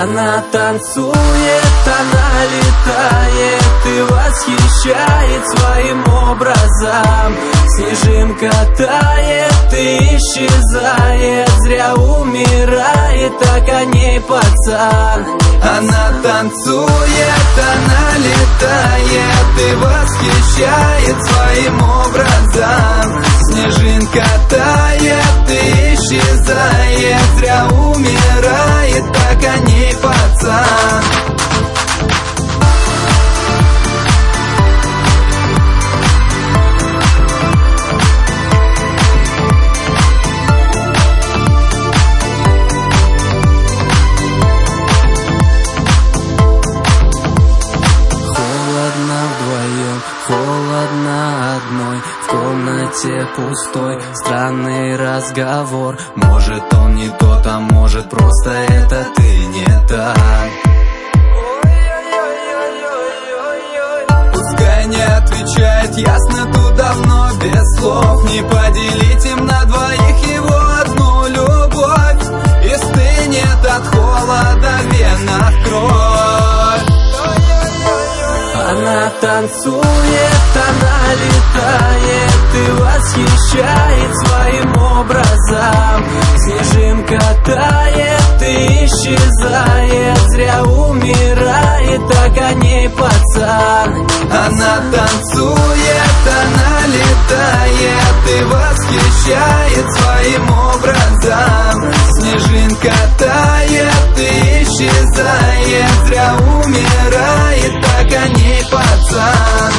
Она танцует, она летает и восхищает своим образом. Снежинка тает и исчезает, зря умирает, так о ней пацан. Она танцует, она летает и восхищает своим образом. Снежинка тает и исчезает, зря умирает, так о ней пацан. Холодно одной, в комнате пустой, странный разговор. Может он не тот, а может просто это ты не так. Пускай не отвечает, ясно тут давно, без слов. Не поделить им на двоих его одну любовь. И стынет от холода в венах кровь. Она танцует, она летает и восхищает своим образом. Снежинка тает и исчезает, зря умирает, так о ней пацан. Она танцует, она летает и восхищает своим образом. Снежинка тает и исчезает, зря умирает, так о ней пацан.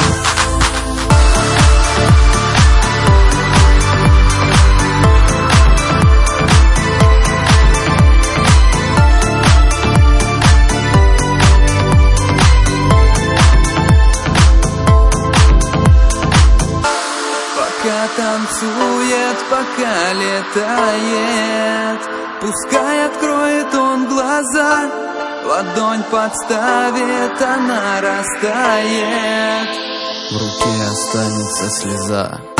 Пока танцует, пока летает, пускай откроет он глаза, ладонь подставит, она растает. В руке останется слеза.